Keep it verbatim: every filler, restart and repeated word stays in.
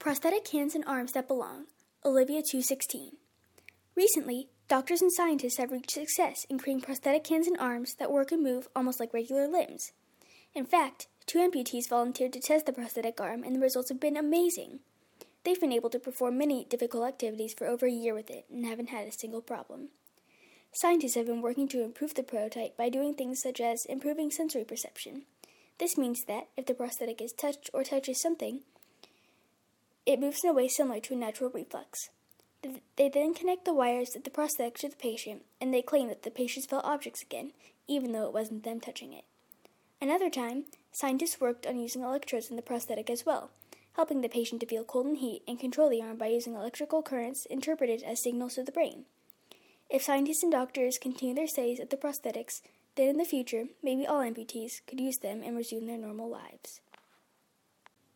Prosthetic hands and arms that belong. Olivia two sixteen. Recently, doctors and scientists have reached success in creating prosthetic hands and arms that work and move almost like regular limbs. In fact, two amputees volunteered to test the prosthetic arm, and the results have been amazing. They've been able to perform many difficult activities for over a year with it and haven't had a single problem. Scientists have been working to improve the prototype by doing things such as improving sensory perception. This means that if the prosthetic is touched or touches something, it moves in a way similar to a natural reflex. They then connect the wires of the prosthetic to the patient, and they claim that the patients felt objects again, even though it wasn't them touching it. Another time, scientists worked on using electrodes in the prosthetic as well, helping the patient to feel cold and heat and control the arm by using electrical currents interpreted as signals to the brain. If scientists and doctors continue their studies of the prosthetics, then in the future, maybe all amputees could use them and resume their normal lives.